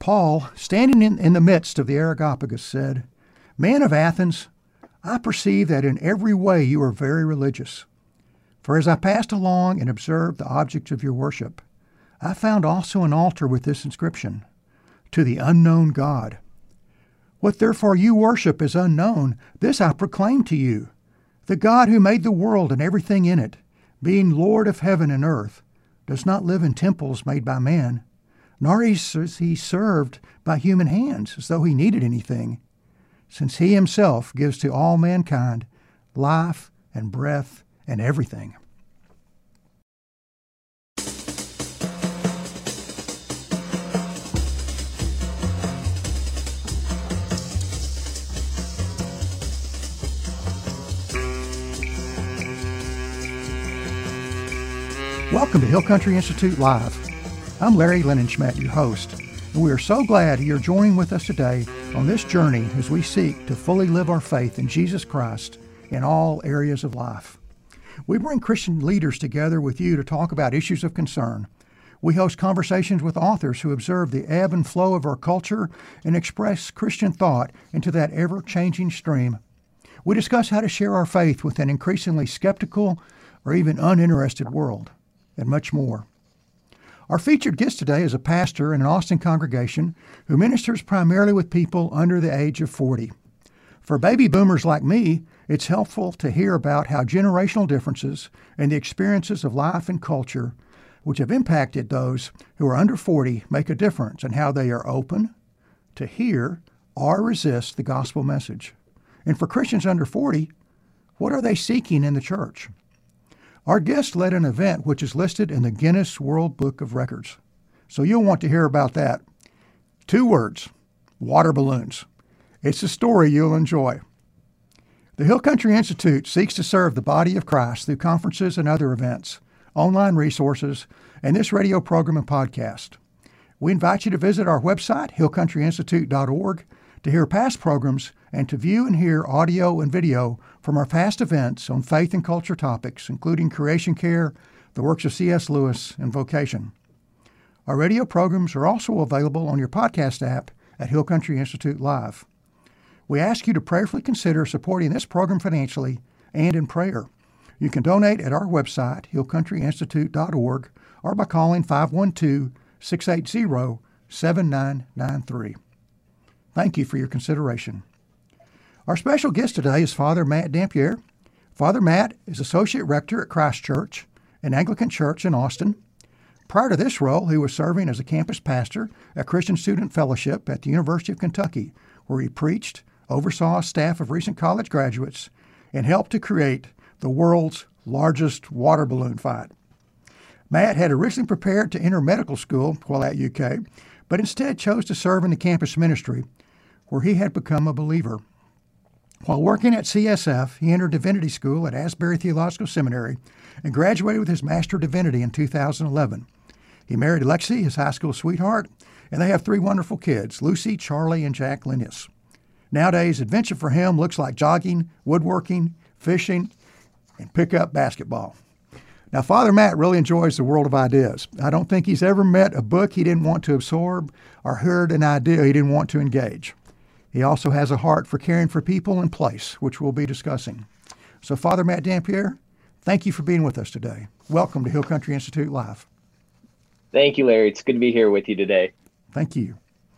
Paul, standing in the midst of the Areopagus, said, "Men of Athens, I perceive that in every way you are very religious. For as I passed along and observed the objects of your worship, I found also an altar with this inscription, 'To the unknown God.' What therefore you worship is unknown, this I proclaim to you. The God who made the world and everything in it, being Lord of heaven and earth, does not live in temples made by man, nor is he served by human hands as though he needed anything, since he himself gives to all mankind life and breath and everything." Welcome to Hill Country Institute Live. I'm Larry Linenschmidt, your host, and we are so glad you're joining with us today on this journey as we seek to fully live our faith in Jesus Christ in all areas of life. We bring Christian leaders together with you to talk about issues of concern. We host conversations with authors who observe the ebb and flow of our culture and express Christian thought into that ever-changing stream. We discuss how to share our faith with an increasingly skeptical or even uninterested world, and much more. Our featured guest today is a pastor in an Austin congregation who ministers primarily with people under the age of 40. For baby boomers like me, it's helpful to hear about how generational differences and the experiences of life and culture, which have impacted those who are under 40, make a difference in how they are open to hear or resist the gospel message. And for Christians under 40, what are they seeking in the church? Our guest led an event which is listed in the Guinness World Book of Records. So you'll want to hear about that. 2 words, water balloons. It's a story you'll enjoy. The Hill Country Institute seeks to serve the body of Christ through conferences and other events, online resources, and this radio program and podcast. We invite you to visit our website, hillcountryinstitute.org, to hear past programs and to view and hear audio and video from our past events on faith and culture topics, including creation care, the works of C.S. Lewis, and vocation. Our radio programs are also available on your podcast app at Hill Country Institute Live. We ask you to prayerfully consider supporting this program financially and in prayer. You can donate at our website, hillcountryinstitute.org, or by calling 512-680-7993. Thank you for your consideration. Our special guest today is Father Matt Dampier. Father Matt is Associate Rector at Christ Church, an Anglican church in Austin. Prior to this role, he was serving as a campus pastor at Christian Student Fellowship at the University of Kentucky, where he preached, oversaw a staff of recent college graduates, and helped to create the world's largest water balloon fight. Matt had originally prepared to enter medical school while at UK, but instead chose to serve in the campus ministry, where he had become a believer. While working at CSF, he entered divinity school at Asbury Theological Seminary and graduated with his Master of Divinity in 2011. He married Lexi, his high school sweetheart, and they have 3 wonderful kids, Lucy, Charlie, and Jack Linus. Nowadays, adventure for him looks like jogging, woodworking, fishing, and pickup basketball. Now, Father Matt really enjoys the world of ideas. I don't think he's ever met a book he didn't want to absorb or heard an idea he didn't want to engage. He also has a heart for caring for people and place, which we'll be discussing. So, Father Matt Dampier, thank you for being with us today. Welcome to Hill Country Institute Live. Thank you, Larry. It's good to be here with you today. Thank you.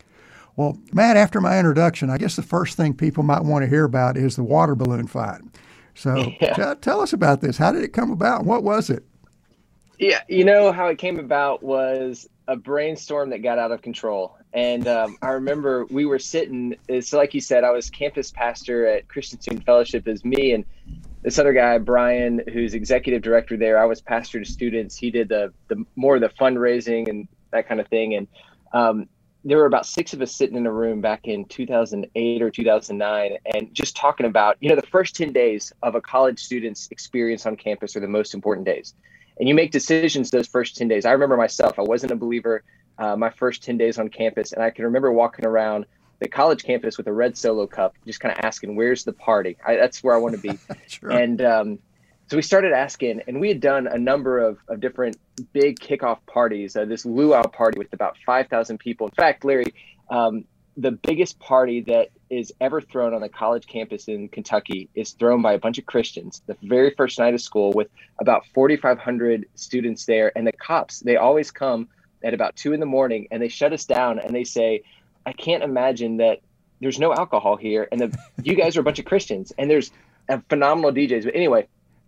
Well, Matt, after my introduction, I guess the first thing people might want to hear about is the water balloon fight. So tell us about this. How did it come about? What was it? Yeah, you know how it came about was a brainstorm that got out of control. And I remember we were sitting, so like you said, I was campus pastor at Christian Student Fellowship as me and this other guy, Brian, who's executive director there. I was pastor to students. He did the more of the fundraising and that kind of thing. And there were about 6 of us sitting in a room back in 2008 or 2009 and just talking about, the first 10 days of a college student's experience on campus are the most important days. And you make decisions those first 10 days. I remember myself, I wasn't a believer my first 10 days on campus. And I can remember walking around the college campus with a red Solo cup, just kind of asking, where's the party? That's where I want to be. Sure. And so we started asking, and we had done a number of different big kickoff parties, this luau party with about 5,000 people. In fact, Larry, The biggest party that is ever thrown on the college campus in Kentucky is thrown by a bunch of Christians the very first night of school, with about 4,500 students there. And the cops, they always come at about 2 a.m. and they shut us down and they say, I can't imagine that there's no alcohol here. And you guys are a bunch of Christians, and there's a phenomenal DJs. But anyway,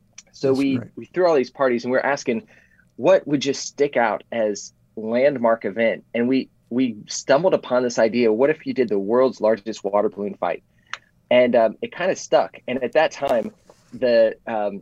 so we threw all these parties, and we're asking what would just stick out as landmark event. And we stumbled upon this idea. What if you did the world's largest water balloon fight? And it kind of stuck. And at that time, the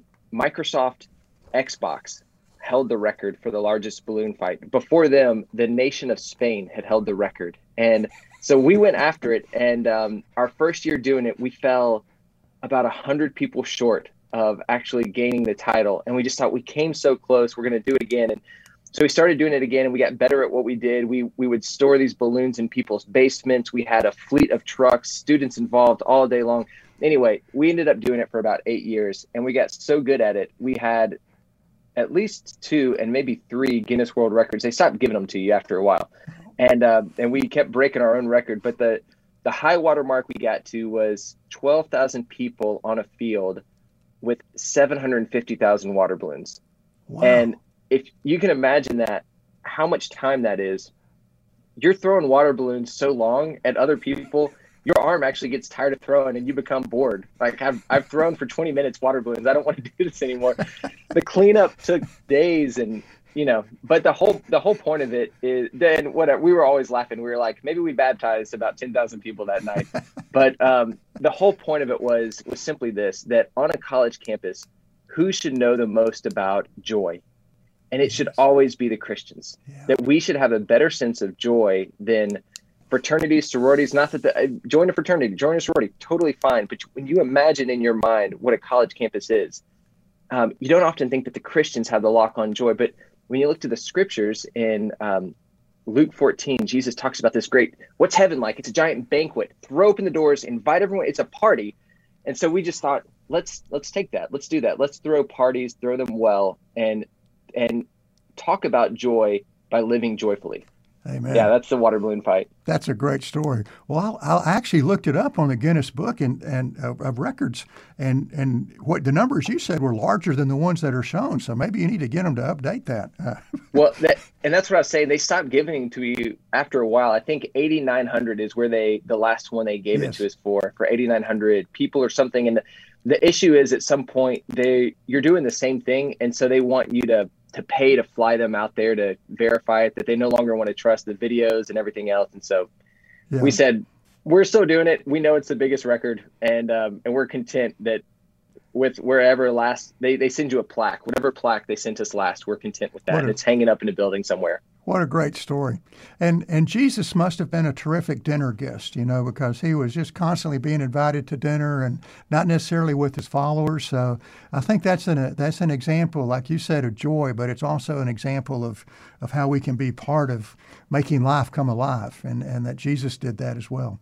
Microsoft Xbox held the record for the largest balloon fight. Before them, the nation of Spain had held the record. And so we went after it. And our first year doing it, we fell about 100 people short of actually gaining the title. And we just thought, we came so close, we're going to do it again. And so we started doing it again, and we got better at what we did. We would store these balloons in people's basements. We had a fleet of trucks, students involved all day long. Anyway, we ended up doing it for about 8 years, and we got so good at it. We had at least 2 and maybe 3 Guinness World Records. They stopped giving them to you after a while. And we kept breaking our own record. But the high water mark we got to was 12,000 people on a field with 750,000 water balloons. Wow. And if you can imagine that, how much time that is, you're throwing water balloons so long at other people, your arm actually gets tired of throwing and you become bored. Like I've thrown for 20 minutes water balloons. I don't want to do this anymore. The cleanup took days, and but the whole point of it is, then whatever, we were always laughing. We were like, maybe we baptized about 10,000 people that night. But the whole point of it was simply this, that on a college campus, who should know the most about joy? And it should always be the Christians. Yeah. That we should have a better sense of joy than fraternities, sororities. Not that join a fraternity, join a sorority, totally fine. But when you imagine in your mind what a college campus is, you don't often think that the Christians have the lock on joy. But when you look to the scriptures in Luke 14, Jesus talks about this great, what's heaven like? It's a giant banquet. Throw open the doors, invite everyone. It's a party. And so we just thought, let's take that. Let's do that. Let's throw parties, throw them well, and talk about joy by living joyfully. Amen. Yeah, that's the water balloon fight. That's a great story. Well, I actually looked it up on the Guinness Book and of records, and what the numbers you said were larger than the ones that are shown. So maybe you need to get them to update that. Well, that's what I was saying. They stopped giving to you after a while. I think 8,900 is where the last one they gave it to us for 8,900 people or something. And the issue is, at some point you're doing the same thing, and so they want you to pay to fly them out there to verify it, that they no longer want to trust the videos and everything else. And so we said, we're still doing it. We know it's the biggest record, and we're content that with wherever last they send you a plaque, whatever plaque they sent us last, we're content with that. It's hanging up in a building somewhere. What a great story. And Jesus must have been a terrific dinner guest, because he was just constantly being invited to dinner, and not necessarily with his followers. So I think that's an example, like you said, of joy, but it's also an example of how we can be part of making life come alive, and that Jesus did that as well.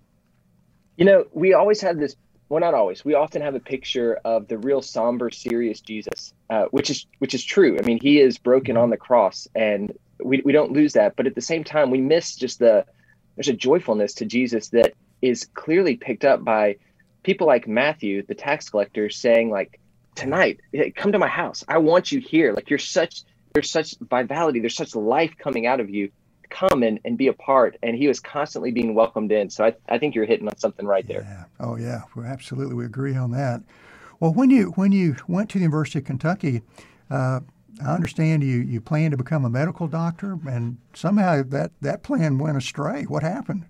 We always have this, well, not always, we often have a picture of the real somber, serious Jesus, which is true. I mean, he is broken on the cross, and we don't lose that. But at the same time, we miss just there's a joyfulness to Jesus that is clearly picked up by people like Matthew, the tax collector, saying, like, tonight, come to my house. I want you here. Like, there's such vitality. There's such life coming out of you. Come and be a part. And he was constantly being welcomed in. So I think you're hitting on something right there. Yeah. Oh, yeah. Well, absolutely. We agree on that. Well, when you went to the University of Kentucky, I understand you planned to become a medical doctor, and somehow that plan went astray. What happened?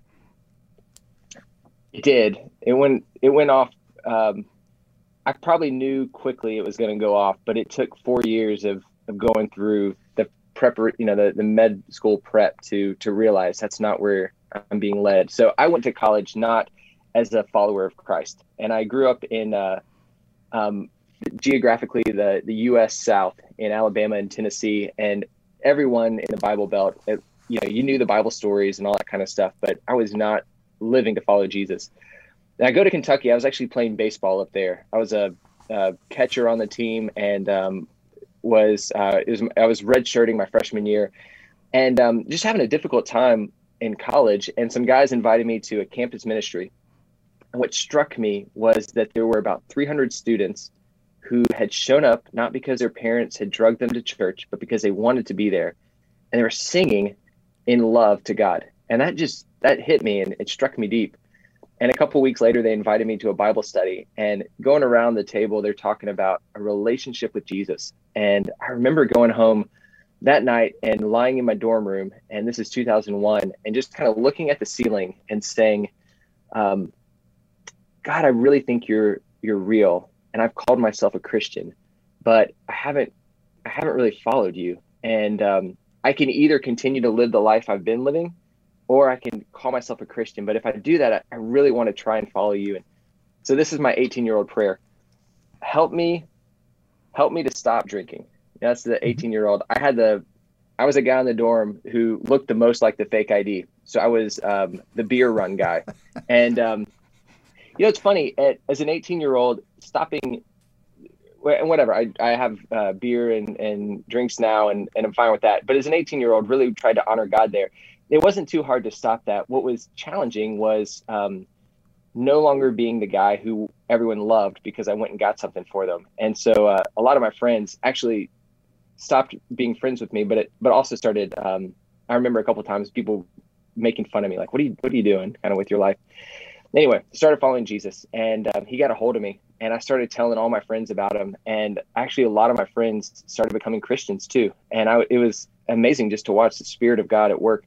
It did. It went off. I probably knew quickly it was going to go off, but it took 4 years of going through the the med school prep to realize that's not where I'm being led. So I went to college not as a follower of Christ, and I grew up in geographically the U.S. South, in Alabama and Tennessee, and everyone in the Bible Belt, you knew the Bible stories and all that kind of stuff, but I was not living to follow Jesus. And I go to Kentucky. I was actually playing baseball up there. I was a catcher on the team, and I was redshirting my freshman year, and just having a difficult time in college, and some guys invited me to a campus ministry. And what struck me was that there were about 300 students who had shown up not because their parents had drugged them to church, but because they wanted to be there. And they were singing in love to God. And that hit me, and it struck me deep. And a couple of weeks later, they invited me to a Bible study, and going around the table, they're talking about a relationship with Jesus. And I remember going home that night and lying in my dorm room, and this is 2001, and just kind of looking at the ceiling and saying, God, I really think you're real. And I've called myself a Christian, but I haven't really followed you. And I can either continue to live the life I've been living, or I can call myself a Christian. But if I do that, I really want to try and follow you. And so this is my 18-year-old prayer. Help me to stop drinking. That's the 18-year-old. I was a guy in the dorm who looked the most like the fake ID. So I was the beer run guy. And, it's funny, as an 18-year-old, stopping, whatever, I have beer and drinks now, and I'm fine with that. But as an 18-year-old, really tried to honor God there. It wasn't too hard to stop that. What was challenging was no longer being the guy who everyone loved because I went and got something for them. And so a lot of my friends actually stopped being friends with me, but also started, I remember a couple of times people making fun of me, like, what are you doing kind of with your life? Anyway, started following Jesus, and he got a hold of me, and I started telling all my friends about him. And actually a lot of my friends started becoming Christians too. And it was amazing just to watch the Spirit of God at work.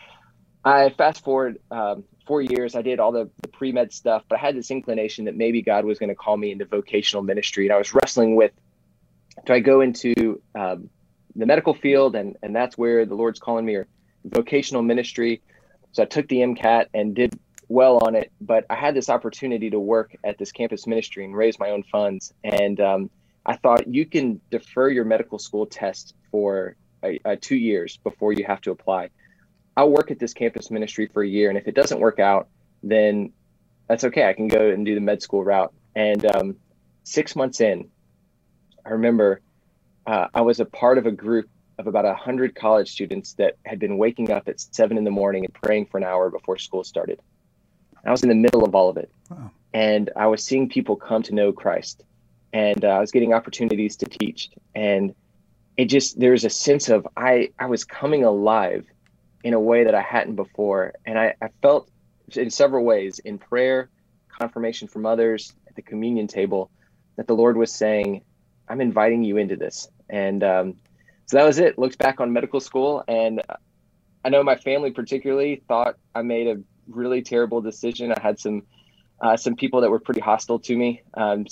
I fast forward 4 years. I did all the pre-med stuff, but I had this inclination that maybe God was going to call me into vocational ministry. And I was wrestling with, do I go into the medical field, and that's where the Lord's calling me, or vocational ministry? So I took the MCAT and did well on it, but I had this opportunity to work at this campus ministry and raise my own funds. And I thought, you can defer your medical school test for 2 years before you have to apply. I'll work at this campus ministry for a year, and if it doesn't work out, then that's okay. I can go and do the med school route. And 6 months in, I remember I was a part of a group of about 100 college students that had been waking up at 7 a.m. and praying for an hour before school started. I was in the middle of all of it. Wow. And I was seeing people come to know Christ, and I was getting opportunities to teach. And there's a sense of, I was coming alive in a way that I hadn't before. And I felt in several ways, in prayer, confirmation from others, at the communion table, that the Lord was saying, I'm inviting you into this. And so that was it. Looked back on medical school, and I know my family particularly thought I made a really terrible decision. I had some people that were pretty hostile to me. They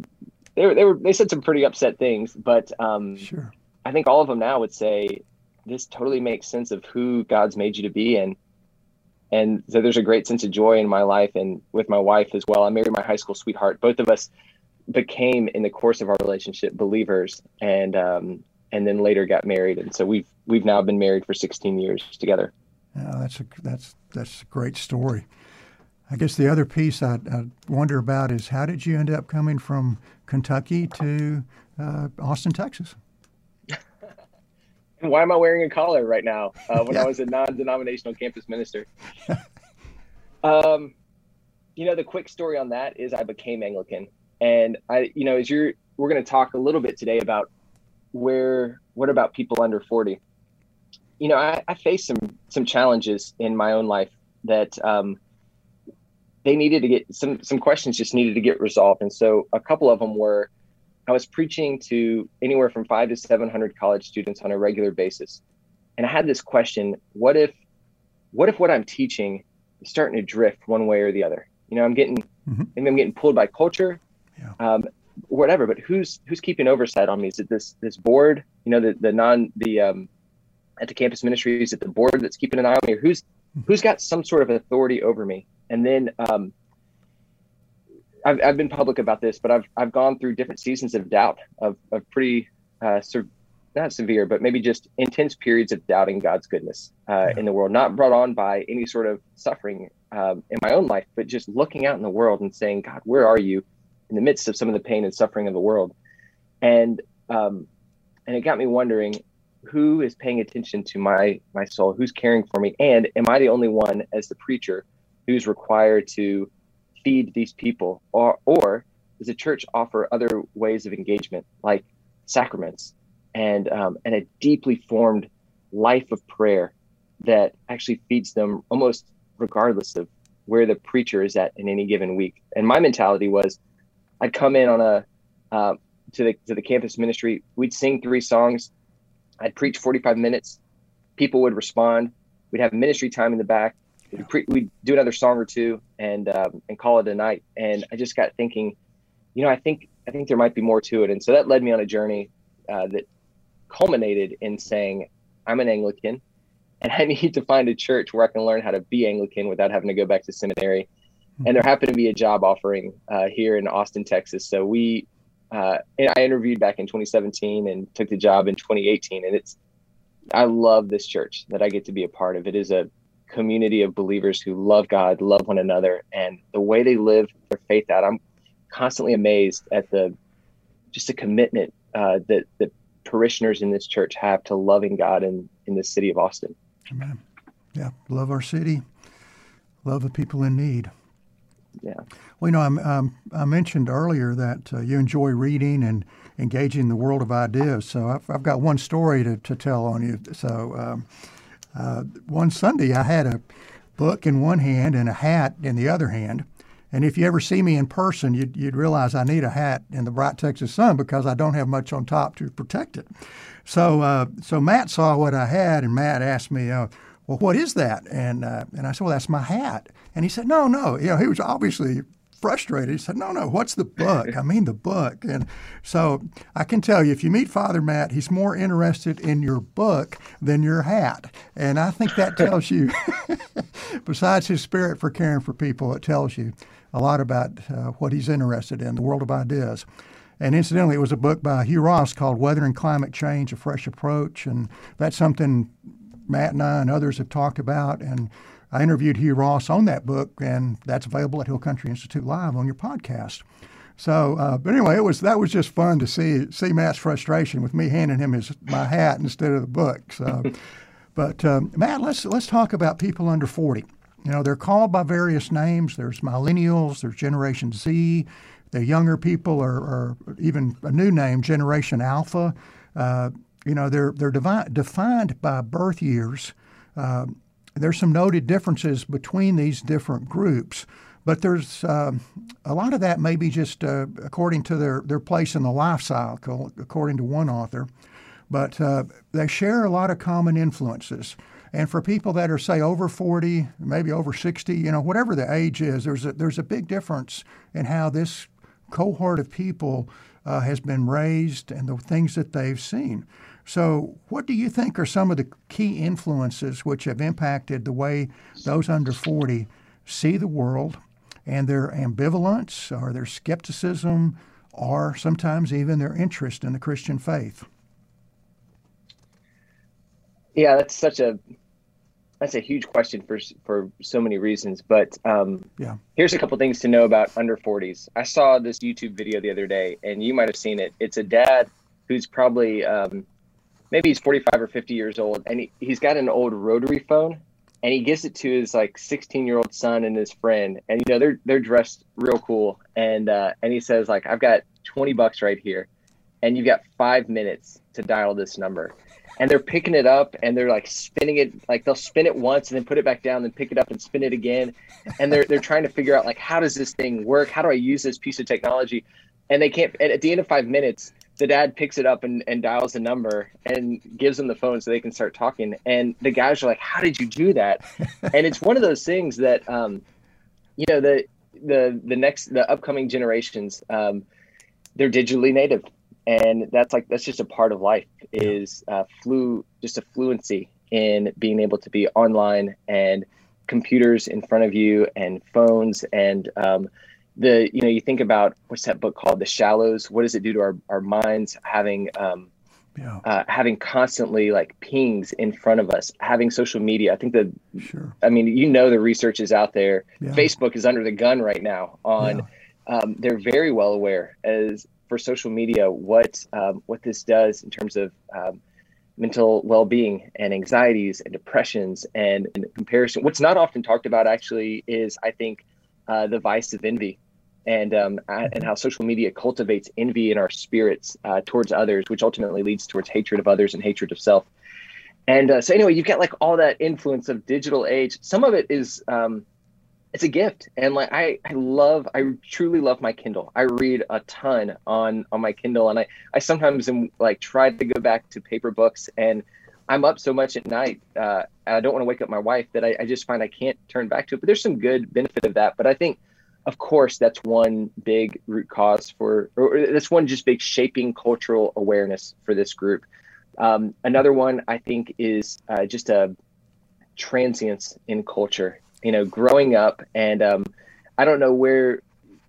said some pretty upset things, but sure. I think all of them now would say this totally makes sense of who God's made you to be, and so there's a great sense of joy in my life and with my wife as well. I married my high school sweetheart. Both of us became, in the course of our relationship, believers, and then later got married, and so we've now been married for 16 years together. Yeah, that's a great story. I guess the other piece I wonder about is, how did you end up coming from Kentucky to Austin, Texas? And why am I wearing a collar right now when I was a non-denominational campus minister? The quick story on that is I became Anglican. And we're going to talk a little bit today about what about people under 40? I faced some challenges in my own life that they needed to get some questions just needed to get resolved. And so a couple of them were, I was preaching to anywhere from 500 to 700 college students on a regular basis. And I had this question: what if what I'm teaching is starting to drift one way or the other? I'm getting pulled by culture, whatever, but who's keeping oversight on me? Is it this board, at the campus ministry? Is it the board that's keeping an eye on me, or who's got some sort of authority over me? And then I've been public about this, but I've gone through different seasons of doubt, of pretty not severe, but maybe just intense periods of doubting God's goodness in the world, not brought on by any sort of suffering in my own life, but just looking out in the world and saying, God, where are you in the midst of some of the pain and suffering of the world? And it got me wondering, who is paying attention to my soul, who's caring for me, and am I the only one as the preacher who's required to feed these people, or does the church offer other ways of engagement like sacraments and a deeply formed life of prayer that actually feeds them almost regardless of where the preacher is at in any given week? And my mentality was, I'd come in on to the campus ministry. We'd sing 3 songs. I'd preach 45 minutes. People would respond. We'd have ministry time in the back. We'd do another song or two and call it a night. And I just got thinking, I think there might be more to it. And so that led me on a journey that culminated in saying, I'm an Anglican and I need to find a church where I can learn how to be Anglican without having to go back to seminary. And there happened to be a job offering here in Austin, Texas. So I interviewed back in 2017 and took the job in 2018. And I love this church that I get to be a part of. It is a community of believers who love God, love one another, and the way they live their faith out. I'm constantly amazed at the commitment that parishioners in this church have to loving God in the city of Austin. Amen. Yeah, love our city, love the people in need. Yeah. Well, I mentioned earlier that you enjoy reading and engaging in the world of ideas. So I've got one story to tell on you. So one Sunday I had a book in one hand and a hat in the other hand. And if you ever see me in person, you'd realize I need a hat in the bright Texas sun because I don't have much on top to protect it. So Matt saw what I had, and Matt asked me, well, what is that? And I said, well, that's my hat. And he said, no. He was obviously frustrated. He said, no, what's the book? I mean the book. And so I can tell you, if you meet Father Matt, he's more interested in your book than your hat. And I think that tells you, besides his spirit for caring for people, it tells you a lot about what he's interested in, the world of ideas. And incidentally, it was a book by Hugh Ross called Weathering Climate Change, A Fresh Approach. And that's something Matt and I and others have talked about. And I interviewed Hugh Ross on that book, and that's available at Hill Country Institute Live on your podcast. So, but anyway, that was just fun to see Matt's frustration with me handing him my hat instead of the book. So, but Matt, let's talk about people under 40. They're called by various names. There's millennials, there's Generation Z, the younger people are even a new name, Generation Alpha. They're defined by birth years. There's some noted differences between these different groups, but there's a lot of that maybe just according to their place in the life cycle, according to one author. But they share a lot of common influences. And for people that are, say, over 40, maybe over 60, whatever the age is, there's a big difference in how this cohort of people has been raised and the things that they've seen. So what do you think are some of the key influences which have impacted the way those under 40 see the world and their ambivalence or their skepticism or sometimes even their interest in the Christian faith? Yeah, that's a huge question for so many reasons. But here's a couple things to know about under 40s. I saw this YouTube video the other day, and you might have seen it. It's a dad who's probably maybe he's 45 or 50 years old, and he's got an old rotary phone, and he gives it to his 16-year-old son and his friend, and they're dressed real cool, and he says I've got $20 right here, and you've got 5 minutes to dial this number. And they're picking it up and they're spinning it, they'll spin it once and then put it back down, then pick it up and spin it again. And they're trying to figure out how does this thing work? How do I use this piece of technology? And they can't. And at the end of 5 minutes, the dad picks it up and dials the number and gives them the phone so they can start talking. And the guys are like, "How did you do that?" And it's one of those things that the upcoming generations, they're digitally native. And that's just a part of life is just a fluency in being able to be online and computers in front of you and phones. And you think about what's that book called, The Shallows? What does it do to our minds having constantly pings in front of us, having social media? I think the research is out there. Yeah. Facebook is under the gun right now on, they're very well aware for social media, what this does in terms of mental well-being and anxieties and depressions and comparison. What's not often talked about actually is, I think, the vice of envy, and how social media cultivates envy in our spirits towards others, which ultimately leads towards hatred of others and hatred of self. And so anyway, you've got like all that influence of digital age. Some of it is it's a gift, and like I truly love my Kindle. I read a ton on my Kindle, and I sometimes am like try to go back to paper books, and I'm up so much at night. I don't want to wake up my wife that I just find I can't turn back to it. But there's some good benefit of that. But I think, of course, that's one big root cause or that's one just big shaping cultural awareness for this group. Another one I think is just a transience in culture. Growing up, and I don't know where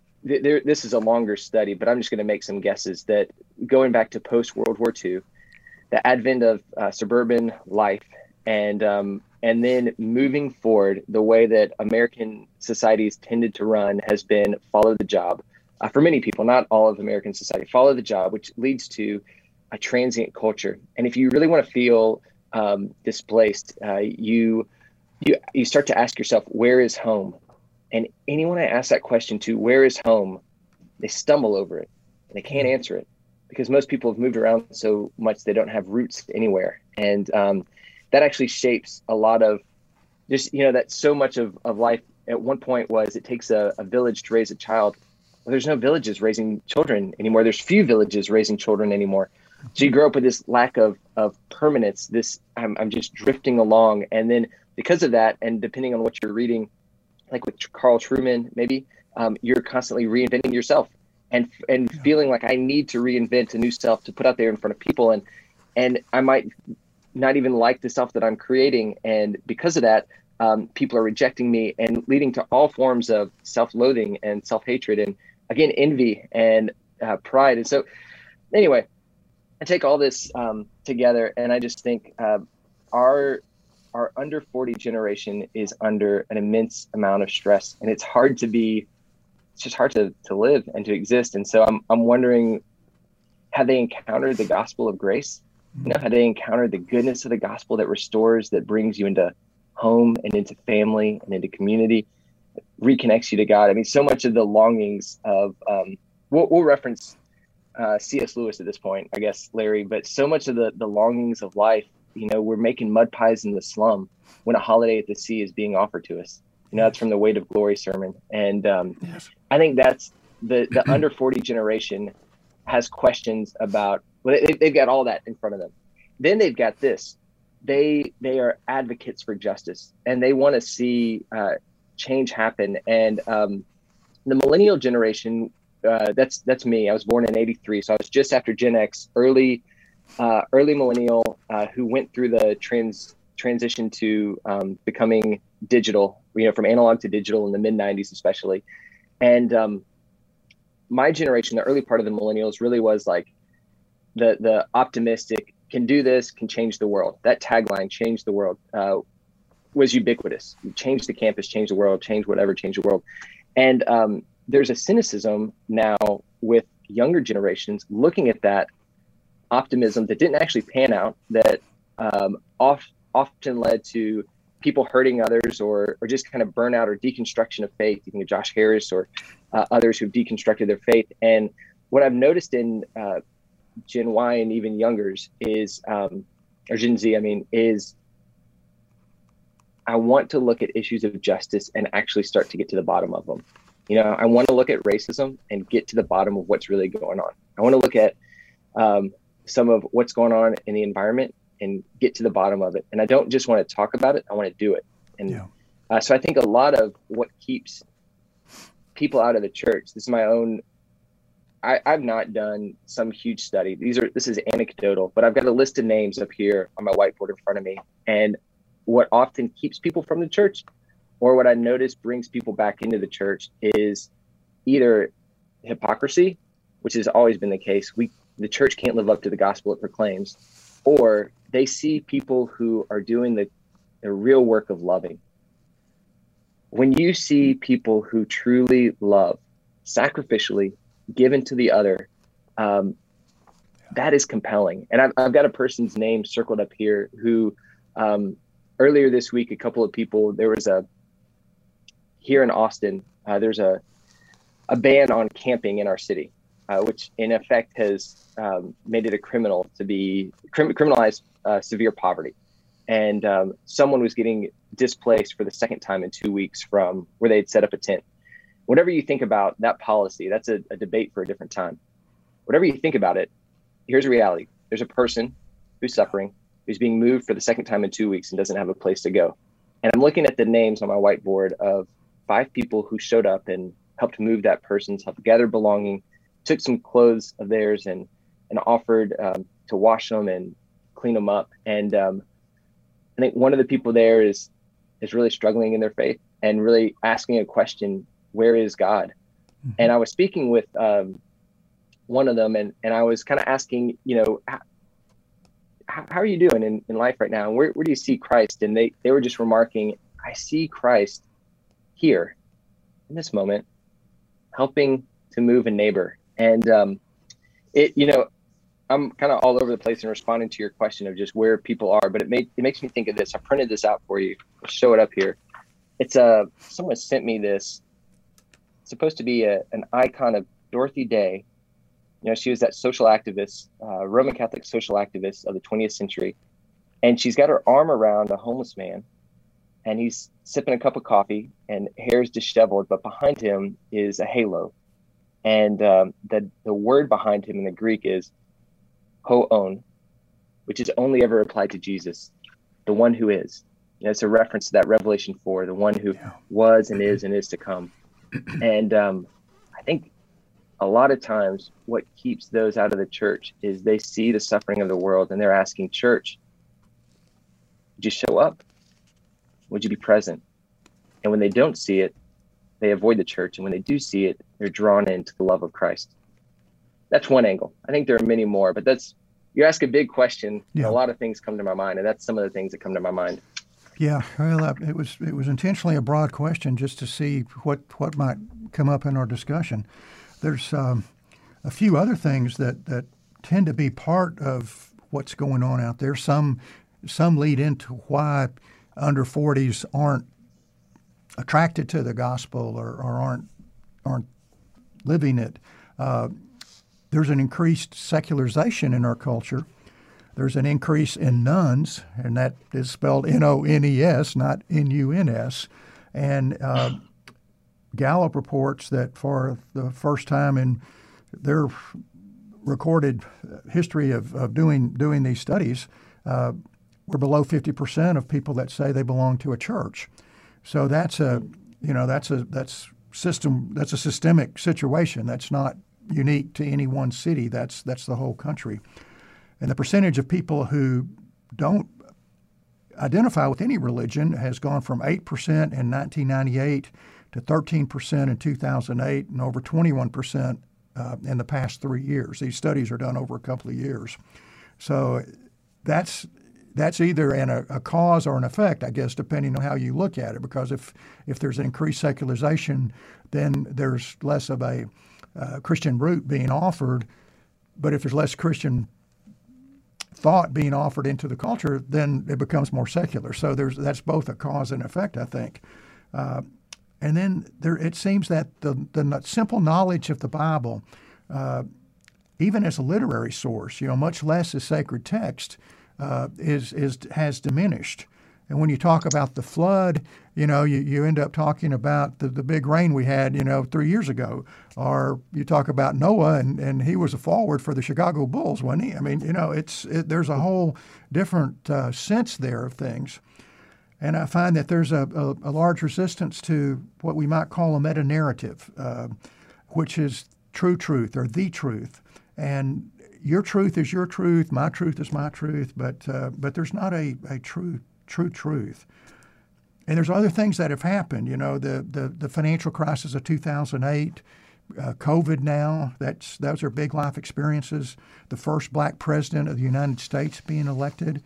this is a longer study, but I'm just going to make some guesses that going back to post World War II, the advent of suburban life, and then moving forward, the way that American societies tended to run has been follow the job. For many people, not all of American society, follow the job, which leads to a transient culture. And if you really want to feel displaced, you start to ask yourself, where is home? And anyone I ask that question to, where is home, they stumble over it and they can't answer it, because most people have moved around so much they don't have roots anywhere. And that actually shapes a lot of just, that so much of life at one point was it takes a village to raise a child. Well, there's no villages raising children anymore. There's few villages raising children anymore. So you grow up with this lack of permanence, this I'm just drifting along. And then because of that, and depending on what you're reading, like with Carl Trueman, maybe you're constantly reinventing yourself and feeling like I need to reinvent a new self to put out there in front of people. And I might not even like the self that I'm creating. And because of that, people are rejecting me and leading to all forms of self-loathing and self-hatred and, again, envy and pride. And so anyway, I take all this together, and I just think our under 40 generation is under an immense amount of stress, and it's just hard to live and to exist. And so I'm wondering, have they encountered the gospel of grace? Have they encountered the goodness of the gospel that restores, that brings you into home and into family and into community, reconnects you to God? I mean, so much of the longings of we'll reference C.S. Lewis at this point, I guess, Larry, but so much of the longings of life, we're making mud pies in the slum when a holiday at the sea is being offered to us. That's from the Weight of Glory sermon. And yes. I think that's the under 40 generation has questions about, well, they've got all that in front of them. Then they've got this. They are advocates for justice, and they want to see change happen. And the millennial generation, that's me. I was born in 83, so I was just after Gen X, early millennial who went through the transition to becoming digital, from analog to digital in the mid 90s, especially. And my generation, the early part of the millennials, really was like the optimistic, can do this, can change the world. That tagline, change the world, was ubiquitous. Change the campus, change the world, change whatever, change the world. And there's a cynicism now with younger generations looking at that optimism that didn't actually pan out, that often led to people hurting others or just kind of burnout or deconstruction of faith. You think of Josh Harris or others who've deconstructed their faith. And what I've noticed in Gen Y and even youngers is, or Gen Z, is I want to look at issues of justice and actually start to get to the bottom of them. I want to look at racism and get to the bottom of what's really going on. I want to look at some of what's going on in the environment and get to the bottom of it. And I don't just want to talk about it, I want to do it. And so I think a lot of what keeps people out of the church, this is my own, I've not done some huge study. This is anecdotal, but I've got a list of names up here on my whiteboard in front of me. And what often keeps people from the church, or what I notice brings people back into the church, is either hypocrisy, which has always been the case. The church can't live up to the gospel it proclaims, or they see people who are doing the real work of loving. When you see people who truly love, sacrificially, given to the other, that is compelling. And I've got a person's name circled up here who earlier this week, a couple of people, here in Austin, there's a ban on camping in our city, which in effect has made it a criminal to be criminalized severe poverty. And someone was getting displaced for the second time in 2 weeks from where they'd set up a tent. Whatever you think about that policy, that's a debate for a different time. Whatever you think about it, here's a reality. There's a person who's suffering, who's being moved for the second time in 2 weeks and doesn't have a place to go. And I'm looking at the names on my whiteboard of 5 people who showed up and helped move that person, helped gather belonging, took some clothes of theirs and offered to wash them and clean them up. And I think one of the people there is really struggling in their faith and really asking a question, where is God? Mm-hmm. And I was speaking with one of them and I was kind of asking, how are you doing in life right now? And where do you see Christ? And they were just remarking, I see Christ here in this moment, helping to move a neighbor. And I'm kind of all over the place in responding to your question of just where people are, but it makes me think of this. I printed this out for you. I'll show it up here. It's someone sent me this. It's supposed to be an icon of Dorothy Day. She was that social activist, Roman Catholic social activist of the 20th century. And she's got her arm around a homeless man and he's sipping a cup of coffee and hair's disheveled, but behind him is a halo. And the word behind him in the Greek is hoon, which is only ever applied to Jesus, the one who is. It's a reference to that Revelation 4, the one who was and is to come. And I think a lot of times what keeps those out of the church is they see the suffering of the world and they're asking, church, would you show up? Would you be present? And when they don't see it, they avoid the church. And when they do see it, they're drawn into the love of Christ. That's one angle. I think there are many more, but you ask a big question. And a lot of things come to my mind, and that's some of the things that come to my mind. Yeah, well, it was intentionally a broad question just to see what might come up in our discussion. There's a few other things that tend to be part of what's going on out there. Some lead into why under 40s aren't attracted to the gospel or aren't living it. There's an increased secularization in our culture. There's an increase in nuns, and that is spelled N-O-N-E-S, not N-U-N-S. And Gallup reports that for the first time in their recorded history of doing these studies, we're below 50% of people that say they belong to a church. So that's a systemic situation. That's not unique to any one city. That's the whole country. And the percentage of people who don't identify with any religion has gone from 8% in 1998 to 13% in 2008 and over 21% in the past 3 years. These studies are done over a couple of years. So that's either a cause or an effect, I guess, depending on how you look at it, because if there's an increased secularization, then there's less of a Christian root being offered. But if there's less Christian thought being offered into the culture, then it becomes more secular. So that's both a cause and effect, I think. And then it seems that the simple knowledge of the Bible, even as a literary source, much less as sacred text, has diminished. And when you talk about the flood, you end up talking about the big rain we had, 3 years ago. Or you talk about Noah, and he was a forward for the Chicago Bulls, wasn't he? I mean, there's a whole different sense there of things. And I find that there's a large resistance to what we might call a meta-narrative, which is true truth or the truth. And your truth is your truth, my truth is my truth, but there's not a true truth. And there's other things that have happened. The financial crisis of 2008, COVID now. Those are big life experiences. The first black president of the United States being elected.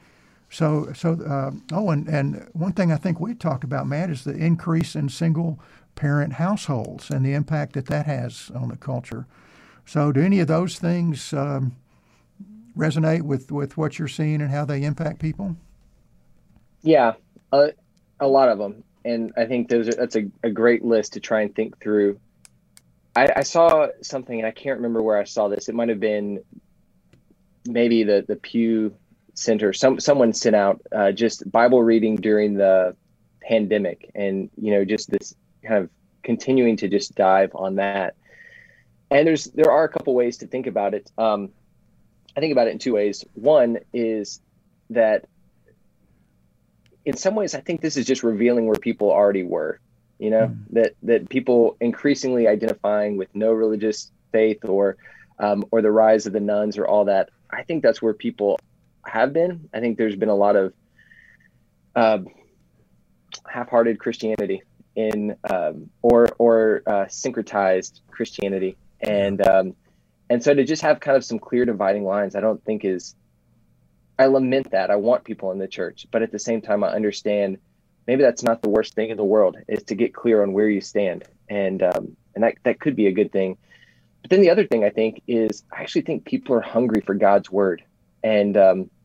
And one thing I think we talked about, Matt, is the increase in single-parent households and the impact that has on the culture. So do any of those things resonate with what you're seeing and how they impact people? Yeah, a lot of them. And I think that's a great list to try and think through. I saw something, and I can't remember where I saw this. It might have been maybe the Pew Center. Someone sent out just Bible reading during the pandemic, and just this kind of continuing to just dive on that. And there are a couple ways to think about it. I think about it in two ways. One is that in some ways, I think this is just revealing where people already were. That people increasingly identifying with no religious faith or the rise of the nuns or all that. I think that's where people have been. I think there's been a lot of half-hearted Christianity or syncretized Christianity, and so to just have kind of some clear dividing lines, I don't think I lament that. I want people in the church, but at the same time, I understand maybe that's not the worst thing in the world, is to get clear on where you stand. And that could be a good thing. But then the other thing I think is, I actually think people are hungry for God's word. And,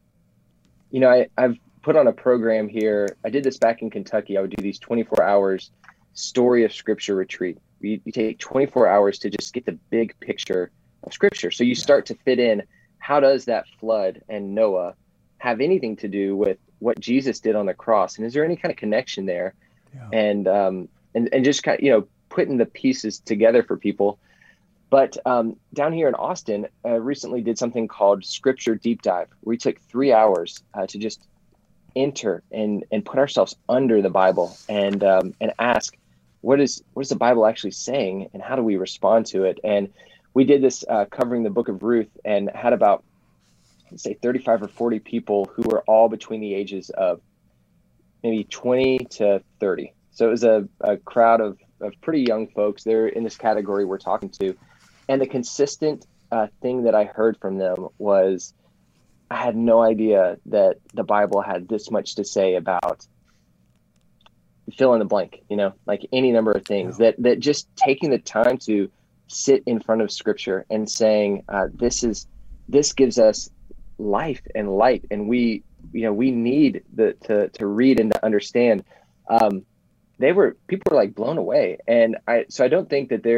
I've put on a program here. I did this back in Kentucky. I would do these 24 hours story of scripture retreat. You take 24 hours to just get the big picture of scripture. So you start to fit in, how does that flood and Noah have anything to do with what Jesus did on the cross? And is there any kind of connection there? Yeah. And just kind of, putting the pieces together for people. But down here in Austin, recently did something called Scripture Deep Dive. We took 3 hours to just enter and put ourselves under the Bible and ask, what is the Bible actually saying, and how do we respond to it? And we did this covering the book of Ruth, and had about, let's say, 35 or 40 people who were all between the ages of maybe 20 to 30. So it was a crowd of pretty young folks. They're in this category we're talking to. And the consistent thing that I heard from them was, I had no idea that the Bible had this much to say about fill in the blank, like any number of things. Yeah. That just taking the time to sit in front of Scripture and saying, this gives us life and light, and we need to read and to understand. People were like blown away. And I don't think that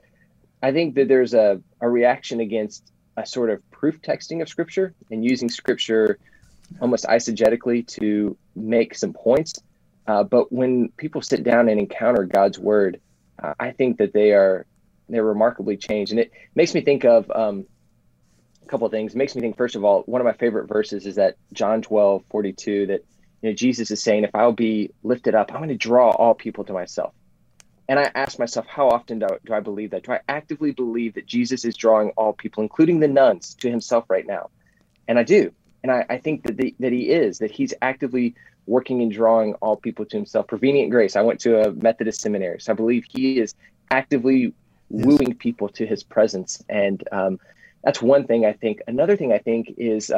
I think that there's a reaction against a sort of proof texting of Scripture and using Scripture almost eisegetically to make some points. But when people sit down and encounter God's word, I think that they're remarkably changed. And it makes me think of a couple of things. It makes me think, first of all, one of my favorite verses is that John 12:42, that Jesus is saying, if I'll be lifted up, I'm going to draw all people to myself. And I ask myself, how often do I believe that? Do I actively believe that Jesus is drawing all people, including the nuns, to himself right now? And I do. And I think that he's actively working and drawing all people to himself. Prevenient Grace, I went to a Methodist seminary, so I believe he is actively wooing people to his presence. And that's one thing I think. Another thing I think is,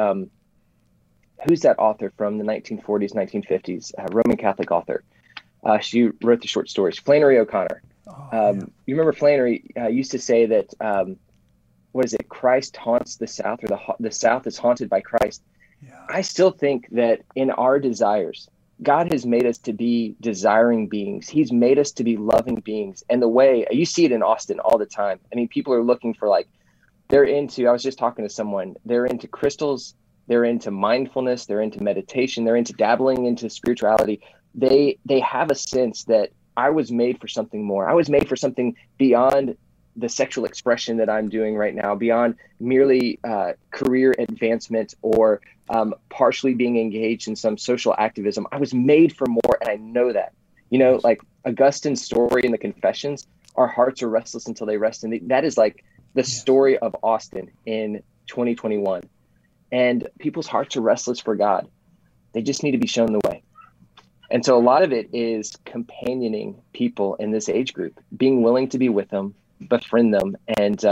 who's that author from the 1940s, 1950s, Roman Catholic author? She wrote the short stories, Flannery O'Connor. You remember Flannery used to say that, Christ haunts the South, or the South is haunted by Christ. Yeah. I still think that in our desires, God has made us to be desiring beings. He's made us to be loving beings. And the way, you see it in Austin all the time. I mean, people are looking for, I was just talking to someone, they're into crystals, they're into mindfulness, they're into meditation, they're into dabbling into spirituality. They have a sense that I was made for something more. I was made for something beyond the sexual expression that I'm doing right now, beyond merely career advancement or partially being engaged in some social activism. I was made for more, and I know that. Like Augustine's story in the Confessions, our hearts are restless until they rest. And that is like the story of Austin in 2021. And people's hearts are restless for God. They just need to be shown the way. And so a lot of it is companioning people in this age group, being willing to be with them, befriend them. And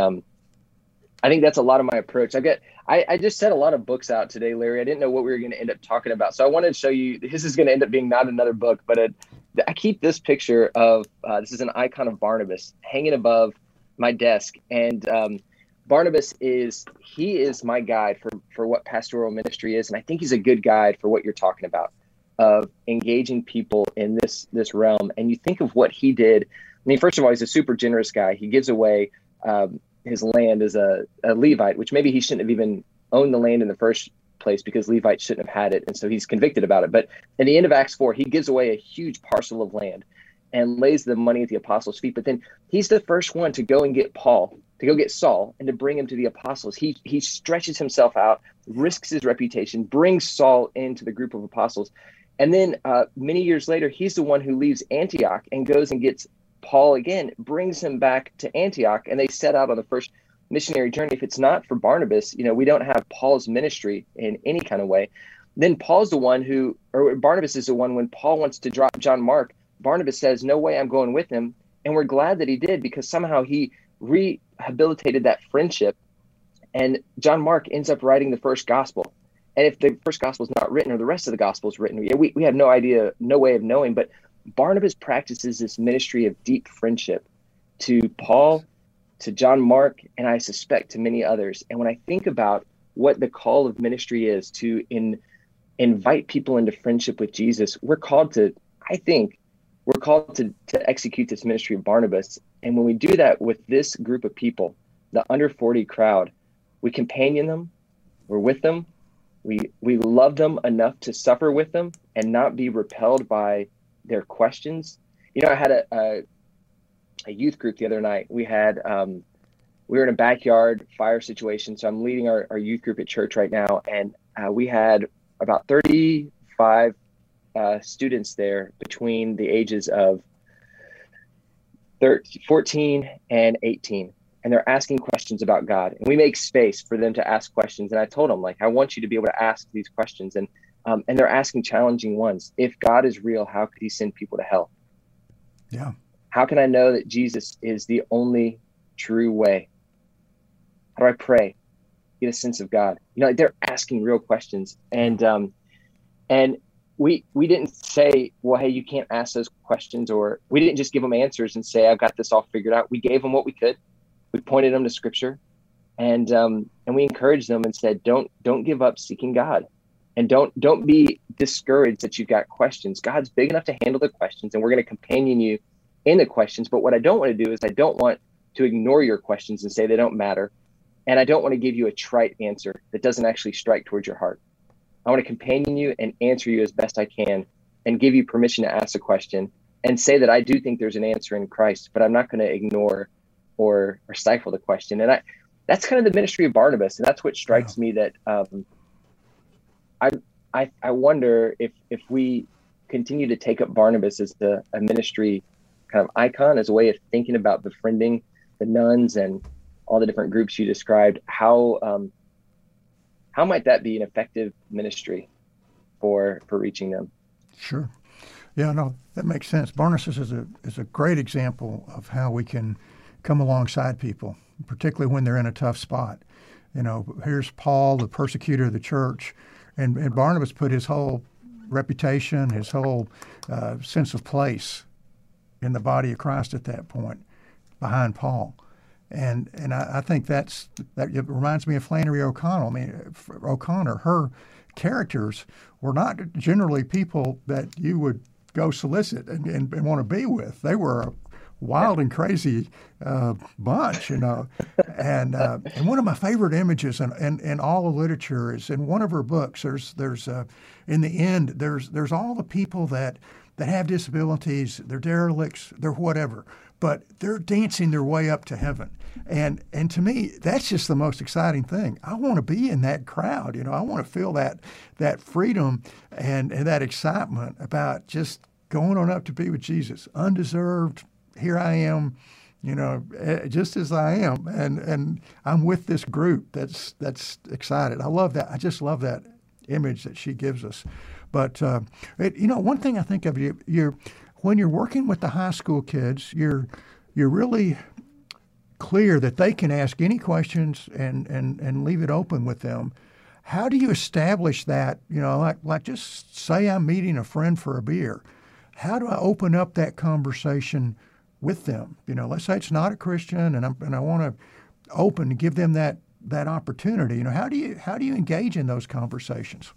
I think that's a lot of my approach. I just set a lot of books out today, Larry. I didn't know what we were going to end up talking about. So I wanted to show you, this is going to end up being not another book, but I keep this picture of, this is an icon of Barnabas hanging above my desk. And Barnabas he is my guide for what pastoral ministry is. And I think he's a good guide for what you're talking about, of engaging people in this realm. And you think of what he did. I mean, first of all, he's a super generous guy. He gives away his land as a Levite, which maybe he shouldn't have even owned the land in the first place, because Levites shouldn't have had it. And so he's convicted about it. But at the end of Acts 4, he gives away a huge parcel of land and lays the money at the apostles' feet. But then he's the first one to go and get Saul, and to bring him to the apostles. He stretches himself out, risks his reputation, brings Saul into the group of apostles. And then many years later, he's the one who leaves Antioch and goes and gets Paul again, brings him back to Antioch, and they set out on the first missionary journey. If it's not for Barnabas, we don't have Paul's ministry in any kind of way. Then Barnabas is the one, when Paul wants to drop John Mark, Barnabas says, no way, I'm going with him. And we're glad that he did, because somehow he rehabilitated that friendship. And John Mark ends up writing the first gospel. And if the first gospel is not written, or the rest of the gospel is written, we have no idea, no way of knowing. But Barnabas practices this ministry of deep friendship to Paul, to John Mark, and I suspect to many others. And when I think about what the call of ministry is, to invite people into friendship with Jesus, we're called to execute this ministry of Barnabas. And when we do that with this group of people, the under 40 crowd, we companion them, we're with them, we love them enough to suffer with them and not be repelled by their questions. I had a youth group the other night. We were in a backyard fire situation. So I'm leading our youth group at church right now. And we had about 35 students there between the ages of 14 and 18. And they're asking questions about God. And we make space for them to ask questions. And I told them, I want you to be able to ask these questions. And they're asking challenging ones. If God is real, how could he send people to hell? Yeah. How can I know that Jesus is the only true way? How do I pray? Get a sense of God. They're asking real questions. And we didn't say, well, hey, you can't ask those questions, or we didn't just give them answers and say, I've got this all figured out. We gave them what we could. We pointed them to Scripture, and we encouraged them and said, don't give up seeking God, and don't be discouraged that you've got questions. God's big enough to handle the questions, and we're going to companion you in the questions. But what I don't want to do is, I don't want to ignore your questions and say they don't matter, and I don't want to give you a trite answer that doesn't actually strike towards your heart. I want to companion you and answer you as best I can, and give you permission to ask a question and say that I do think there's an answer in Christ, but I'm not going to ignore or stifle the question. And that's kind of the ministry of Barnabas. And that's what strikes me, that I wonder if we continue to take up Barnabas as a ministry kind of icon, as a way of thinking about befriending the nuns and all the different groups you described, how might that be an effective ministry for reaching them? Sure. Yeah, no, that makes sense. Barnabas is a great example of how we can come alongside people, particularly when they're in a tough spot. Here's Paul, the persecutor of the church, and Barnabas put his whole reputation, his whole sense of place in the body of Christ at that point behind Paul. And I think that it reminds me of Flannery O'Connor. I mean, O'Connor, her characters were not generally people that you would go solicit and want to be with. They were a wild and crazy bunch, And one of my favorite images in all of literature is in one of her books. There's in the end, there's all the people that have disabilities, they're derelicts, they're whatever, but they're dancing their way up to heaven. And to me, that's just the most exciting thing. I want to be in that crowd. I want to feel that freedom and that excitement about just going on up to be with Jesus. Undeserved, here I am, just as I am. And I'm with this group that's excited. I love that. I just love that image that she gives us. But, one thing I think of, when you're working with the high school kids, you're really clear that they can ask any questions and leave it open with them. How do you establish that? Like just say I'm meeting a friend for a beer. How do I open up that conversation with them? Let's say it's not a Christian, and I want open, give them that opportunity. How do you engage in those conversations?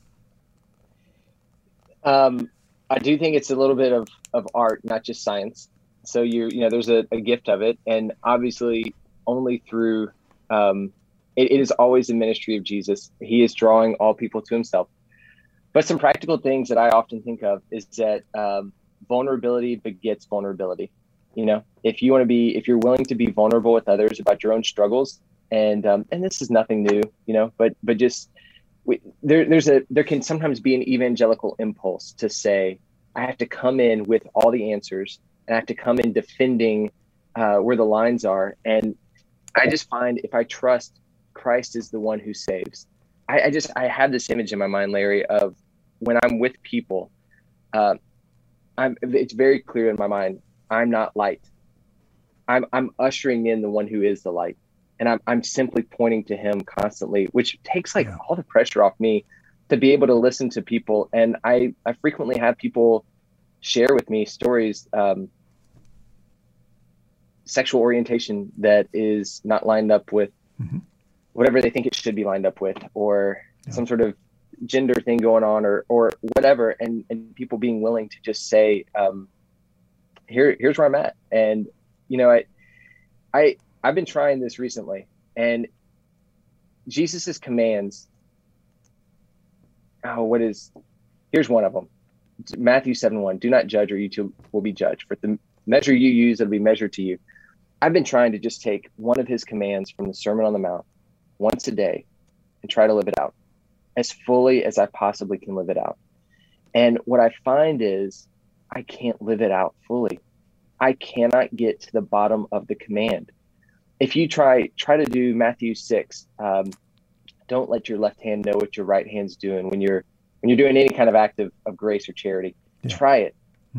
I do think it's a little bit of art, not just science. So there's a gift of it, and obviously only through it is always the ministry of Jesus. He is drawing all people to himself. But some practical things that I often think of is that vulnerability begets vulnerability. If you're willing to be vulnerable with others about your own struggles, and this is nothing new, but just there can sometimes be an evangelical impulse to say, I have to come in with all the answers, and I have to come in defending where the lines are. And I just find if I trust Christ is the one who saves, I have this image in my mind, Larry, of when I'm with people, it's very clear in my mind, I'm not light. I'm ushering in the one who is the light. And I'm simply pointing to him constantly, which takes all the pressure off me to be able to listen to people. And I frequently have people share with me stories, sexual orientation that is not lined up with whatever they think it should be lined up with, or some sort of gender thing going on, or whatever. And people being willing to just say, here's where I'm at. And, I've been trying this recently, and Jesus's commands. Here's one of them. Matthew 7:1, do not judge or you too will be judged. For the measure you use, it'll be measured to you. I've been trying to just take one of his commands from the Sermon on the Mount once a day and try to live it out as fully as I possibly can live it out. And what I find is I can't live it out fully. I cannot get to the bottom of the command. If you try to do Matthew 6, don't let your left hand know what your right hand's doing when you're doing any kind of act of grace or charity. Yeah. Try it.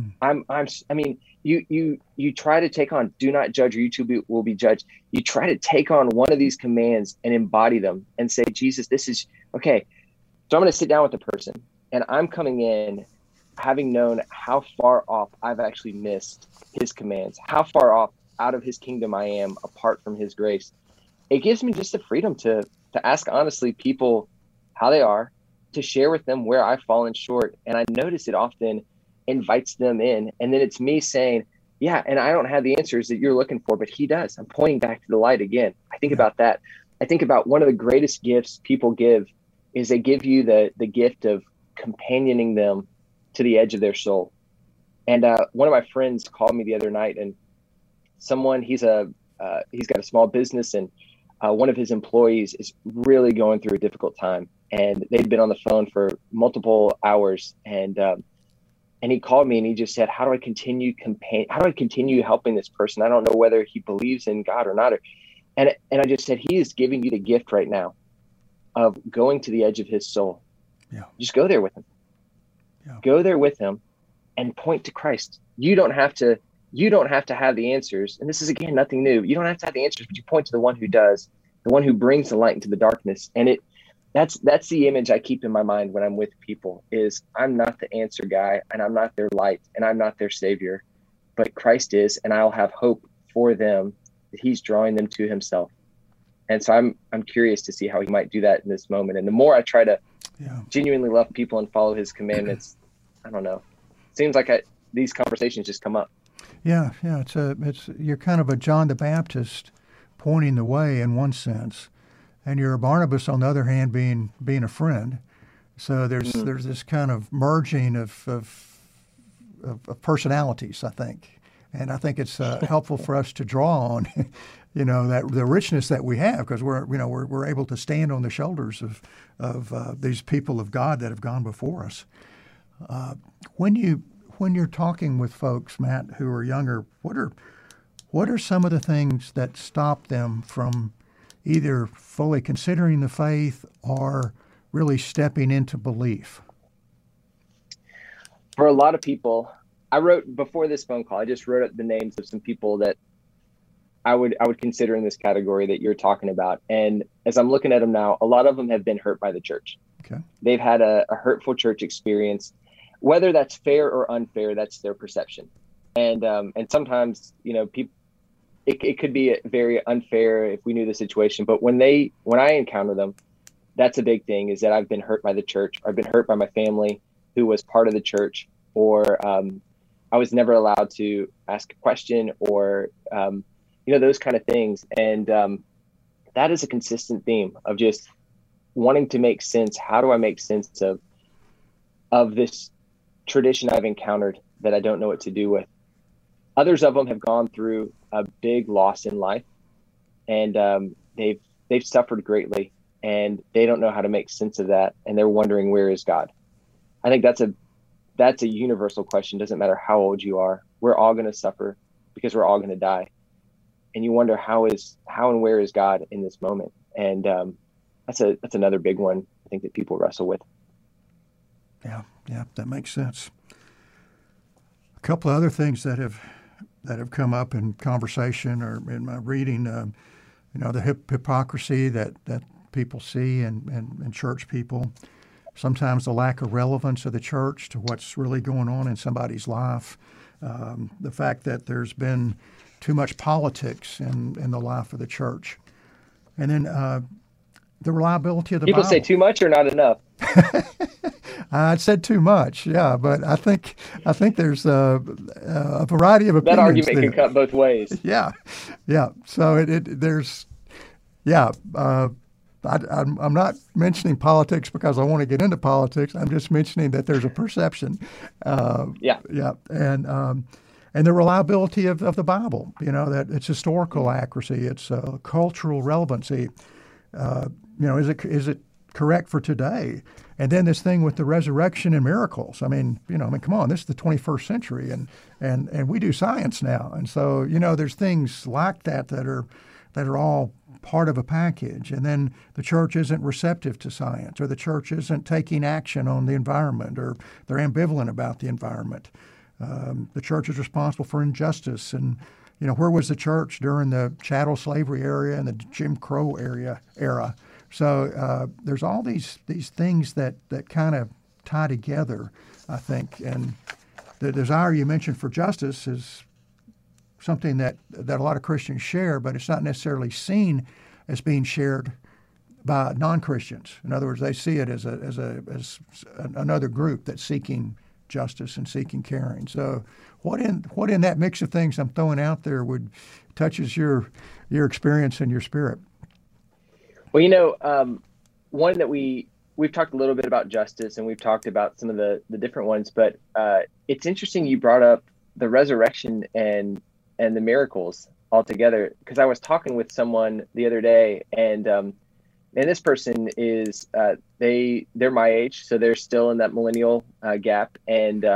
You try to take on do not judge or you too will be judged. You try to take on one of these commands and embody them and say, Jesus, this is okay. So I'm going to sit down with the person, and I'm coming in having known how far off I've actually missed his commands, how far off out of his kingdom I am apart from his grace. It gives me just the freedom to ask honestly people how they are, to share with them where I've fallen short. And I notice it often invites them in. And then it's me saying, yeah, and I don't have the answers that you're looking for, but he does. I'm pointing back to the light again. I think about that. I think about one of the greatest gifts people give is they give you the gift of companioning them to the edge of their soul. And one of my friends called me the other night, and he's got a small business, and one of his employees is really going through a difficult time, and they'd been on the phone for multiple hours, and he called me and he just said, how do I continue helping this person? I don't know whether he believes in God or not. And I just said, he is giving you the gift right now of going to the edge of his soul. Yeah. Just go there with him. Yeah. Go there with him and point to Christ. You don't have to have the answers. And this is, again, nothing new. You don't have to have the answers, but you point to the one who does, the one who brings the light into the darkness. And that's the image I keep in my mind when I'm with people is I'm not the answer guy, and I'm not their light, and I'm not their savior, but Christ is, and I'll have hope for them that he's drawing them to himself. And so I'm curious to see how he might do that in this moment. And the more I try to genuinely love people and follow his commandments, I don't know. It seems like these conversations just come up. Yeah. It's you're kind of a John the Baptist pointing the way in one sense, and you're a Barnabas on the other hand being a friend. So there's this kind of merging of personalities, I think, and I think it's helpful for us to draw on, that the richness that we have, because we're able to stand on the shoulders of these people of God that have gone before us. When you're talking with folks, Matt, who are younger, what are some of the things that stop them from either fully considering the faith or really stepping into belief? For a lot of people, I wrote before this phone call, I just wrote up the names of some people that I would consider in this category that you're talking about. And as I'm looking at them now, a lot of them have been hurt by the church. Okay. They've had a hurtful church experience. Whether that's fair or unfair, that's their perception. And sometimes, it could be very unfair if we knew the situation. But when I encounter them, that's a big thing, is that I've been hurt by the church. I've been hurt by my family who was part of the church, or I was never allowed to ask a question, or, those kind of things. And that is a consistent theme of just wanting to make sense. How do I make sense of this tradition I've encountered that I don't know what to do with? Others of them have gone through a big loss in life, and they've suffered greatly, and they don't know how to make sense of that, and they're wondering, where is God? I think that's a universal question. Doesn't matter how old you are. We're all going to suffer because we're all going to die. And you wonder, how and where is God in this moment? And that's another big one, I think, that people wrestle with. Yeah, that makes sense. A couple of other things that have come up in conversation or in my reading, the hypocrisy that people see in church people. Sometimes the lack of relevance of the church to what's really going on in somebody's life. The fact that there's been too much politics in the life of the church. And then the reliability of the People Bible. Say too much or not enough? I said too much, yeah, but I think there's a variety of opinions. That argument can cut both ways. Yeah. So there's. I'm not mentioning politics because I want to get into politics. I'm just mentioning that there's a perception. Yeah, and the reliability of the Bible. That it's historical accuracy, it's cultural relevancy. Is it correct for today? And then this thing with the resurrection and miracles. I mean, come on, this is the 21st century, and we do science now, and so there's things like that are all part of a package. And then the church isn't receptive to science, or the church isn't taking action on the environment, or they're ambivalent about the environment. The church is responsible for injustice, and where was the church during the chattel slavery era and the Jim Crow era? So there's all these things that kind of tie together, I think. And the desire you mentioned for justice is something that a lot of Christians share, but it's not necessarily seen as being shared by non-Christians. In other words, they see it as another group that's seeking justice and seeking caring. So what in that mix of things I'm throwing out there touches your experience and your spirit? Well, one that we've talked a little bit about justice, and we've talked about some of the different ones, but it's interesting you brought up the resurrection and the miracles altogether, because I was talking with someone the other day, and this person is they're my age, so they're still in that millennial gap, and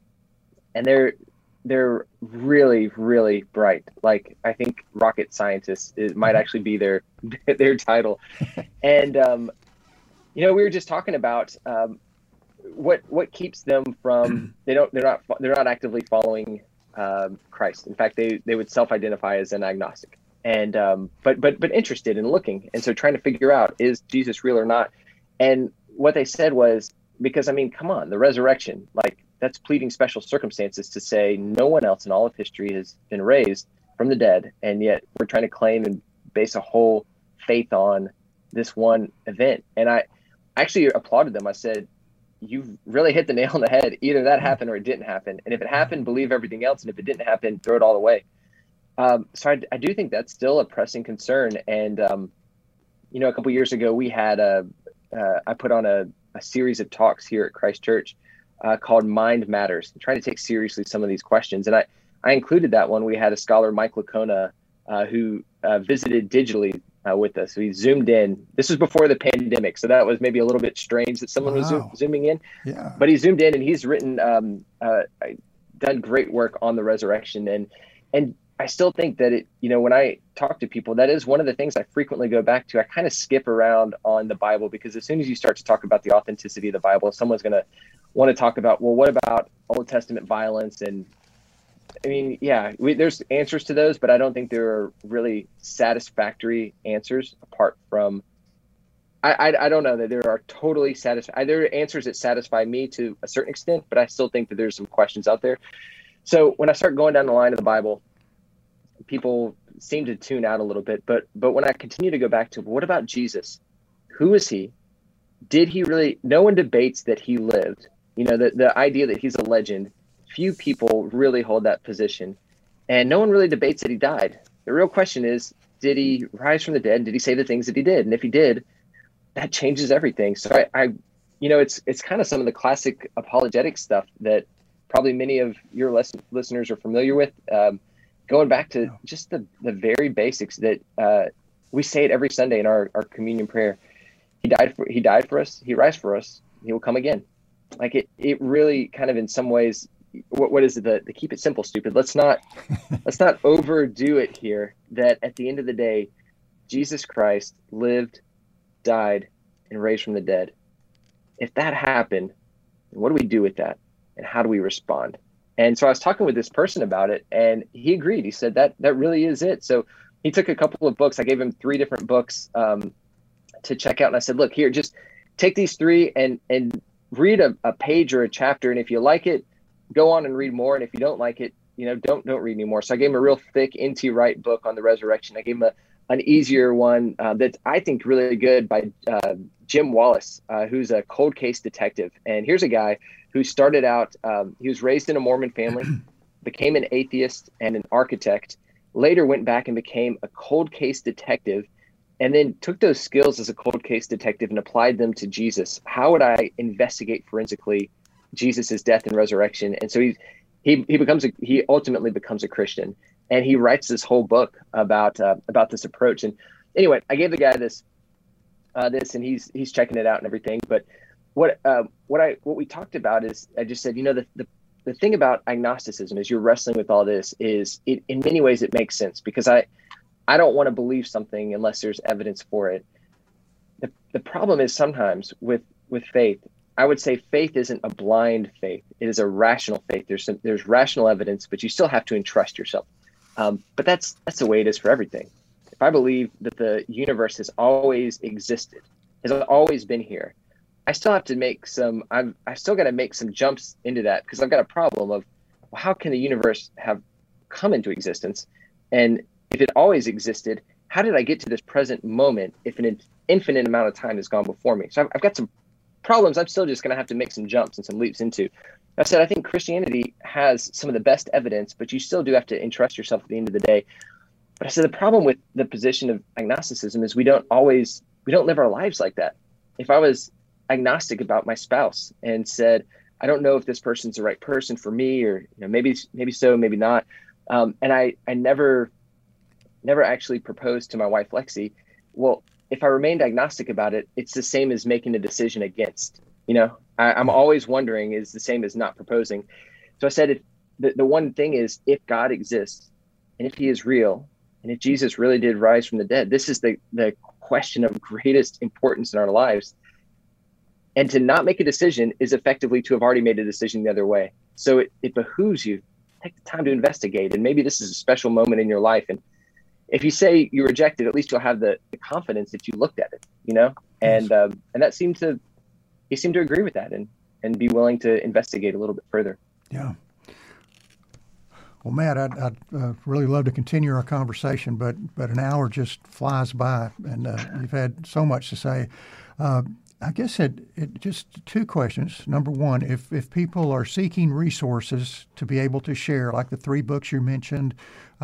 they're really, really bright. Like, I think rocket scientist might actually be their title. And we were just talking about what keeps them from they're not actively following Christ. In fact, they would self-identify as an agnostic, and but interested in looking, and so trying to figure out, is Jesus real or not? And what they said was, because come on, the resurrection, like, that's pleading special circumstances to say no one else in all of history has been raised from the dead, and yet we're trying to claim and base a whole faith on this one event. And I actually applauded them. I said, you've really hit the nail on the head. Either that happened or it didn't happen. And if it happened, believe everything else. And if it didn't happen, throw it all away. So I do think that's still a pressing concern. And, a couple of years ago, we had I put on a series of talks here at Christ Church called Mind Matters, trying to take seriously some of these questions. And I included that one. We had a scholar, Mike Lacona, who visited digitally with us. So he zoomed in. This was before the pandemic, so that was maybe a little bit strange that someone was zooming in. Yeah. But he zoomed in, and he's written, done great work on the resurrection. And I still think that when I talk to people, that is one of the things I frequently go back to. I kind of skip around on the Bible, because as soon as you start to talk about the authenticity of the Bible, someone's going to want to talk about, well, what about Old Testament violence? And there's answers to those, but I don't think there are really satisfactory answers apart from, I don't know that there are totally satisfying. There are answers that satisfy me to a certain extent, but I still think that there's some questions out there. So when I start going down the line of the Bible, people seemed to tune out a little bit. But when I continue to go back to, what about Jesus? Who is he? Did he really? No one debates that he lived. You know, the idea that he's a legend, few people really hold that position. And no one really debates that he died. The real question is, did he rise from the dead? Did he say the things that he did? And if he did, that changes everything. So it's kind of some of the classic apologetic stuff that probably many of your listeners are familiar with. Going back to just the very basics that we say it every Sunday in our communion prayer. He died for us. He rise for us. He will come again. Like it really kind of in some ways, what is it? The keep it simple, stupid. Let's not overdo it here. That at the end of the day, Jesus Christ lived, died, and raised from the dead. If that happened, what do we do with that? And how do we respond? And so I was talking with this person about it, and he agreed. He said that really is it. So he took a couple of books. I gave him 3 different books to check out. And I said, look, here, just take these 3 and read a page or a chapter. And if you like it, go on and read more. And if you don't like it, don't read anymore. So I gave him a real thick N.T. Wright book on the resurrection. I gave him an easier one that's, I think, really good by Jim Wallace, who's a cold case detective. And here's a guy who started out, he was raised in a Mormon family, became an atheist and an architect, later went back and became a cold case detective, and then took those skills as a cold case detective and applied them to Jesus. How would I investigate forensically Jesus's death and resurrection? And so he ultimately becomes a Christian, and he writes this whole book about this approach. And anyway, I gave the guy this, and he's checking it out and everything. But what we talked about is, I just said, the thing about agnosticism is, you're wrestling with all this, is it, in many ways it makes sense, because I don't want to believe something unless there's evidence for it. The problem is sometimes with faith, I would say faith isn't a blind faith. It is a rational faith. There's rational evidence, but you still have to entrust yourself. But that's the way it is for everything. If I believe that the universe has always existed, has always been here, I still have to make I still got to make some jumps into that, because I've got a problem of, well, how can the universe have come into existence? And if it always existed, how did I get to this present moment if an infinite amount of time has gone before me? So I've got some problems I'm still just going to have to make some jumps and some leaps into. I said, I think Christianity has some of the best evidence, but you still do have to entrust yourself at the end of the day. But I said, the problem with the position of agnosticism is we don't live our lives like that. If I was agnostic about my spouse and said, I don't know if this person's the right person for me, or maybe so, maybe not, and I never actually proposed to my wife Lexi, well, if I remained agnostic about it, it's the same as making a decision against. I'm always wondering, is the same as not proposing. So I said, the one thing is, if God exists, and if he is real, and if Jesus really did rise from the dead, this is the question of greatest importance in our lives. And to not make a decision is effectively to have already made a decision the other way. So it behooves you, take the time to investigate. And maybe this is a special moment in your life. And if you say you reject it, at least you'll have the confidence that you looked at it, and that he seemed to agree with that and be willing to investigate a little bit further. Yeah. Well, Matt, I'd really love to continue our conversation, but an hour just flies by, and you've had so much to say. I guess it just 2 questions. Number one, if people are seeking resources to be able to share, like the 3 books you mentioned,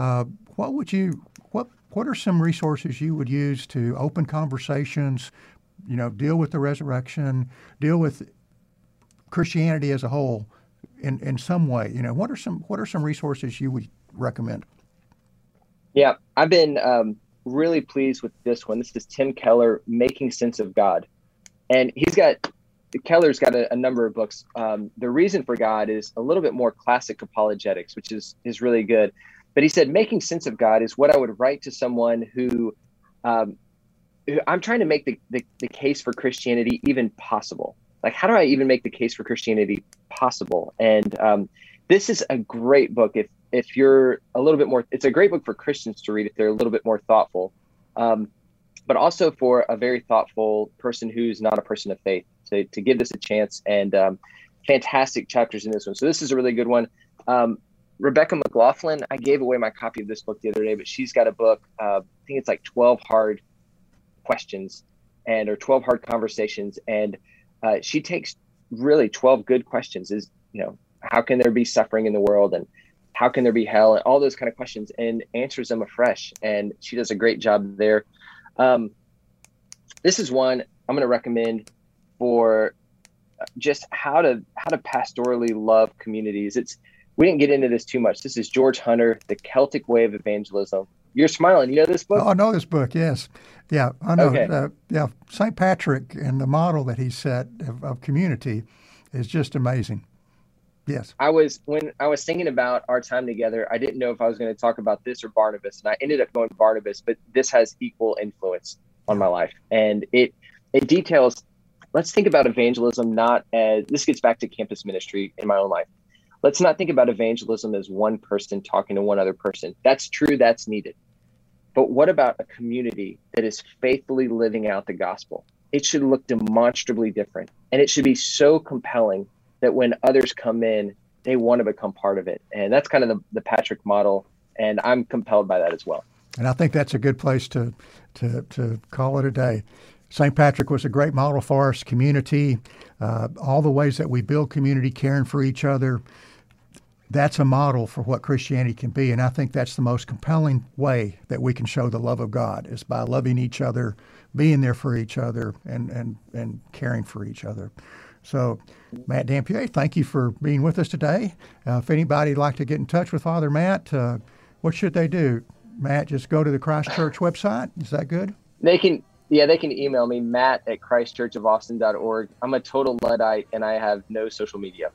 what are some resources you would use to open conversations, deal with the resurrection, deal with Christianity as a whole in some way? What are some resources you would recommend? Yeah, I've been really pleased with this one. This is Tim Keller, Making Sense of God. And Keller's got a number of books. The Reason for God is a little bit more classic apologetics, which is really good. But he said, making sense of God is what I would write to someone who I'm trying to make the case for Christianity even possible. Like, how do I even make the case for Christianity possible? And this is a great book if you're a little bit more. It's a great book for Christians to read if they're a little bit more thoughtful, but also for a very thoughtful person who's not a person of faith to give this a chance. And fantastic chapters in this one. So this is a really good one. Rebecca McLaughlin, I gave away my copy of this book the other day, but she's got a book. I think it's like 12 hard questions or 12 hard conversations. And she takes really 12 good questions is, how can there be suffering in the world? And how can there be hell? And all those kind of questions, and answers them afresh. And she does a great job there. This is one I'm going to recommend for just how to pastorally love communities. We didn't get into this too much. This is George Hunter, The Celtic Way of Evangelism. You're smiling. You know this book? Oh, I know this book, yes. Yeah, I know. Okay. St. Patrick and the model that he set of community is just amazing. Yes. When I was thinking about our time together, I didn't know if I was going to talk about this or Barnabas, and I ended up going Barnabas, but this has equal influence on my life. And it details, let's think about evangelism not as, this gets back to campus ministry in my own life. Let's not think about evangelism as one person talking to one other person. That's true. That's needed. But what about a community that is faithfully living out the gospel? It should look demonstrably different. And it should be so compelling that when others come in, they want to become part of it. And that's kind of the Patrick model. And I'm compelled by that as well. And I think that's a good place to call it a day. St. Patrick was a great model for us, community, all the ways that we build community, caring for each other. That's a model for what Christianity can be. And I think that's the most compelling way that we can show the love of God is by loving each other, being there for each other, and caring for each other. So, Matt Dampier, thank you for being with us today. If anybody'd like to get in touch with Father Matt, what should they do? Matt, just go to the Christ Church website. Is that good? They can email me, matt@christchurchofaustin.org. I'm a total Luddite, and I have no social media.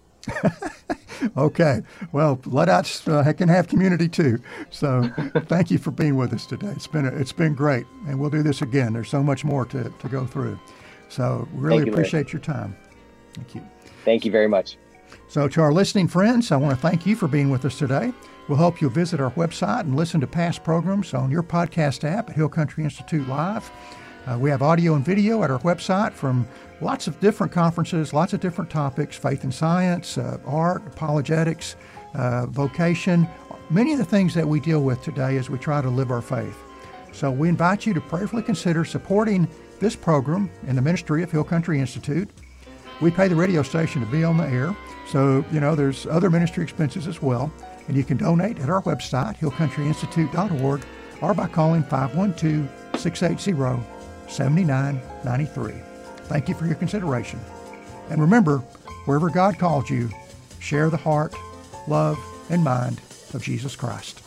Okay. Well, Luddites can have community too. So thank you for being with us today. It's been great, and we'll do this again. There's so much more to go through. So really appreciate your time. Thank you. Thank you very much. So to our listening friends, I want to thank you for being with us today. We'll hope you'll visit our website and listen to past programs on your podcast app at Hill Country Institute Live. We have audio and video at our website from lots of different conferences, lots of different topics, faith and science, art, apologetics, vocation, many of the things that we deal with today as we try to live our faith. So we invite you to prayerfully consider supporting this program in the ministry of Hill Country Institute. We pay the radio station to be on the air, so there's other ministry expenses as well, and you can donate at our website, hillcountryinstitute.org, or by calling 512-680-7993. Thank you for your consideration. And remember, wherever God calls you, share the heart, love, and mind of Jesus Christ.